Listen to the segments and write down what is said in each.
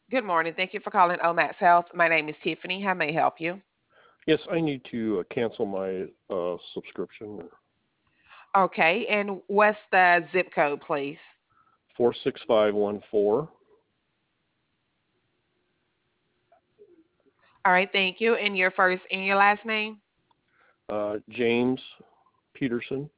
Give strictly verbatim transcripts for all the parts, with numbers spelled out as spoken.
Good morning. Thank you for calling Omax Health. My name is Tiffany. How may I help you? Yes, I need to uh, cancel my uh, subscription. Okay, and what's the zip code, please? Four six five one four. All right, thank you. And your first and your last name? Uh, James Peterson.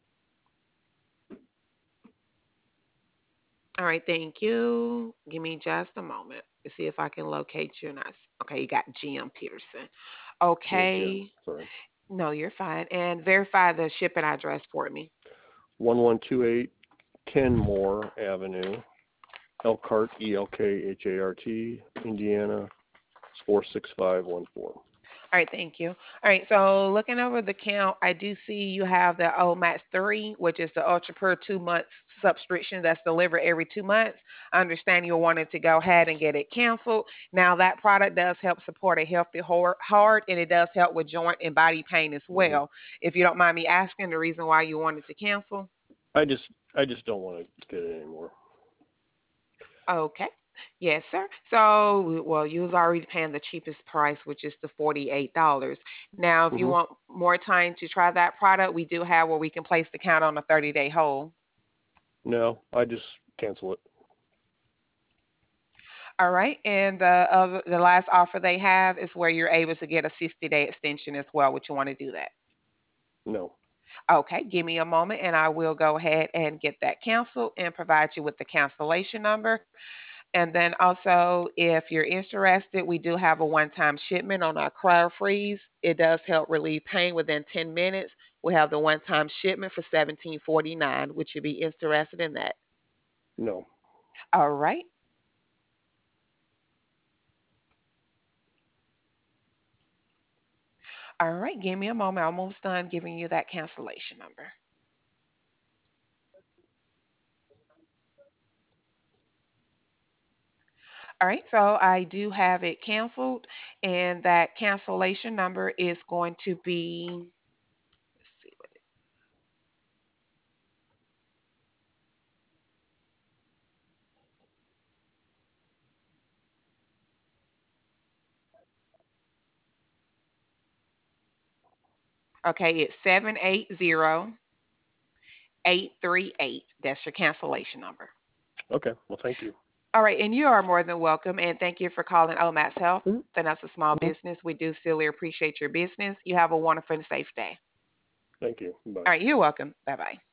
All right, thank you. Give me just a moment to see if I can locate you. Not okay. You got Jim Peterson. Yeah, Jim. Okay. Sorry. No, you're fine. And verify the shipping address for me. One one two eight Kenmore Avenue, Elkhart, E L K H A R T, Indiana. Four six five one four. All right, thank you. All right, so looking over the count, I do see you have the O Max three, which is the Ultra Per two month subscription that's delivered every two months. I understand you wanted to go ahead and get it canceled. Now, that product does help support a healthy hor- heart, and it does help with joint and body pain as Mm-hmm. well. If you don't mind me asking the reason why you wanted to cancel. I just I just don't want to get it anymore. Okay. Yes, sir. So, well, you was already paying the cheapest price, which is the forty-eight dollars. Now, if you Mm-hmm. want more time to try that product, we do have where we can place the count on a thirty-day hold. No, I just cancel it. All right. And the other, the last offer they have is where you're able to get a sixty-day extension as well. Would you want to do that? No. Okay. Give me a moment, and I will go ahead and get that canceled and provide you with the cancellation number. And then also, if you're interested, we do have a one-time shipment on our Cryo Freeze. It does help relieve pain within ten minutes. We have the one-time shipment for seventeen forty-nine. Would you be interested in that? No. All right. All right. Give me a moment. I'm almost done giving you that cancellation number. All right. So I do have it canceled, and that cancellation number is going to be, let's see, okay, it's seven eight zero eight three eight. That's your cancellation number. Okay. Well, thank you. All right, and you are more than welcome, and thank you for calling Omax Health. Mm-hmm. And that's a small Mm-hmm. business. We do sincerely appreciate your business. You have a wonderful and safe day. Thank you. Bye. All right, you're welcome. Bye bye.